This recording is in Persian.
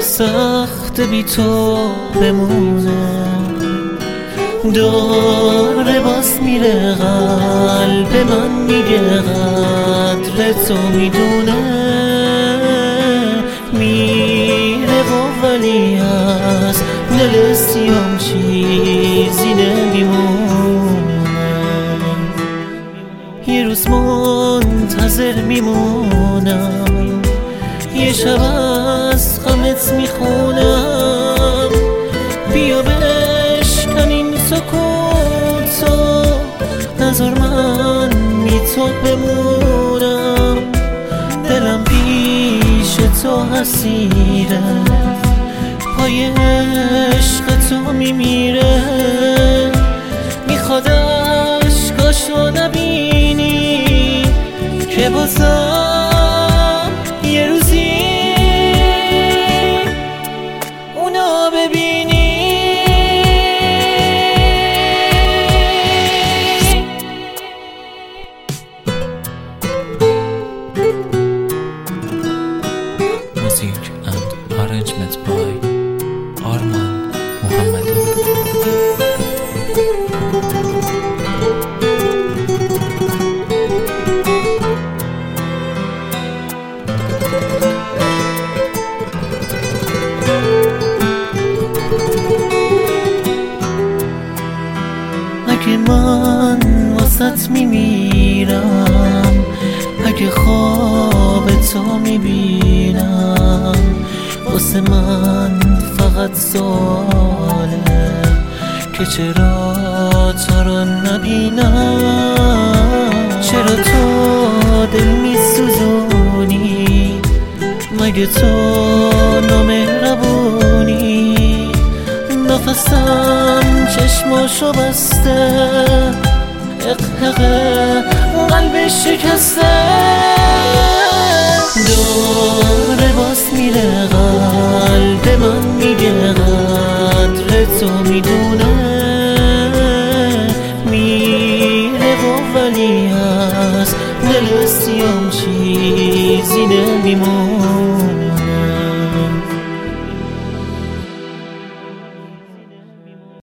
سخت بی تو بمونم، داره باز میره قلب من میگه قدر تو میدونه، میره و ولی از دل سیام چیزی نمیمونه. یه روز منتظر میمونم، یه شب از غمت میخونم، بیا بشکن این سکوتو، نذار من بی تو بمونم. دلم پیش تو حسیره، پای عشق تو میمیره، میخواد عشقاشو نبینی که بازم یه روزی اونا ببینی. Music and arrangement by Arman Muhammadi. اگه من واسط میمیرم، اگه خواب تو میبینم، واسه من فقط سواله که چرا تو رو نبینم. چرا تو دل میسوزونی، مگه تو نامهربونی؟ نفسم چشماشو بسته، اقهقه قلبش شکسته، داره باز میره قلب من میگه قدر تو میدونه، میره و ولی از دل سیام چیزی نمیمونه.